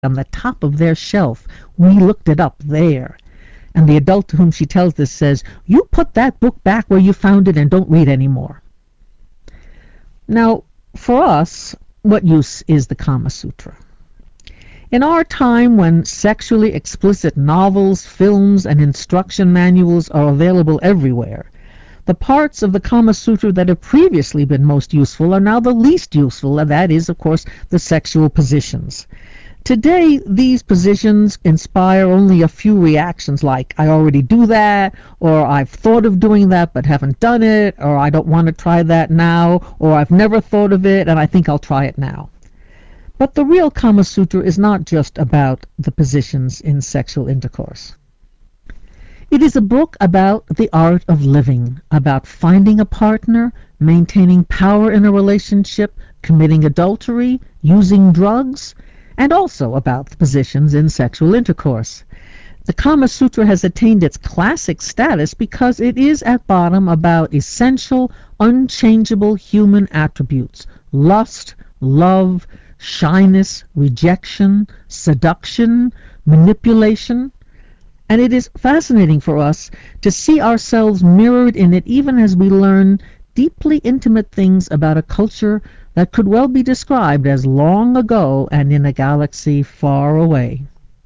on the top of their shelf. We looked it up there. And the adult to whom she tells this says, "You put that book back where you found it and don't read anymore." Now, for us, what use is the Kama Sutra? In our time, when sexually explicit novels, films, and instruction manuals are available everywhere, the parts of the Kama Sutra that have previously been most useful are now the least useful, and that is, of course, the sexual positions. Today, these positions inspire only a few reactions like, "I already do that," or "I've thought of doing that but haven't done it," or "I don't want to try that now," or "I've never thought of it and I think I'll try it now." But the real Kama Sutra is not just about the positions in sexual intercourse. It is a book about the art of living, about finding a partner, maintaining power in a relationship, committing adultery, using drugs, and also about the positions in sexual intercourse. The Kama Sutra has attained its classic status because it is at bottom about essential, unchangeable human attributes: lust, love, shyness, rejection, seduction, manipulation. And it is fascinating for us to see ourselves mirrored in it even as we learn deeply intimate things about a culture that could well be described as long ago and in a galaxy far away.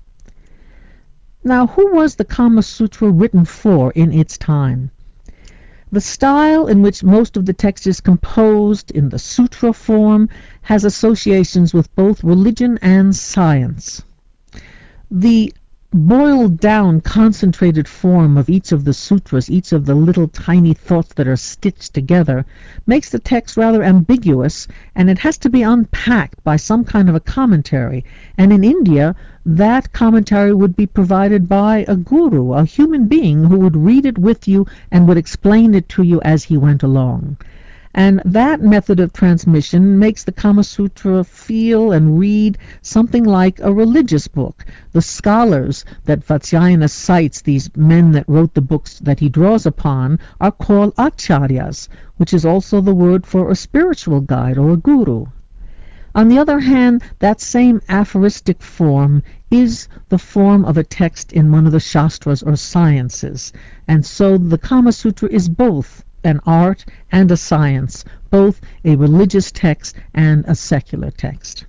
Now, who was the Kama Sutra written for in its time? The style in which most of the text is composed, in the sutra form, has associations with both religion and science. The boiled down, concentrated form of each of the sutras, each of the little tiny thoughts that are stitched together, makes the text rather ambiguous, and it has to be unpacked by some kind of a commentary. And in India, that commentary would be provided by a guru, a human being who would read it with you and would explain it to you as he went along. And that method of transmission makes the Kama Sutra feel and read something like a religious book. The scholars that Vatsyayana cites, these men that wrote the books that he draws upon, are called acharyas, which is also the word for a spiritual guide or a guru. On the other hand, that same aphoristic form is the form of a text in one of the shastras or sciences. And so the Kama Sutra is both an art and a science, both a religious text and a secular text.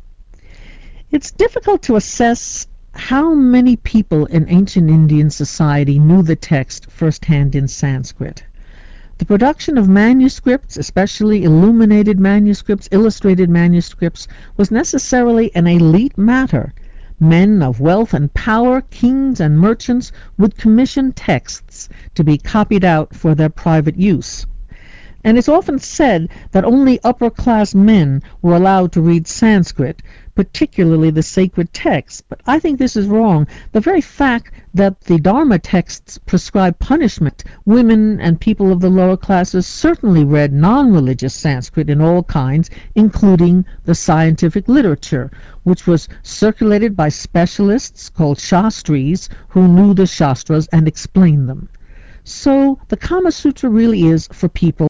It's difficult to assess how many people in ancient Indian society knew the text firsthand in Sanskrit. The production of manuscripts, especially illuminated manuscripts, illustrated manuscripts, was necessarily an elite matter. Men of wealth and power, kings and merchants, would commission texts to be copied out for their private use. And it's often said that only upper-class men were allowed to read Sanskrit, particularly the sacred texts. But I think this is wrong. The very fact that the Dharma texts prescribe punishment, women and people of the lower classes certainly read non-religious Sanskrit in all kinds, including the scientific literature, which was circulated by specialists called Shastris who knew the Shastras and explained them. So the Kama Sutra really is for people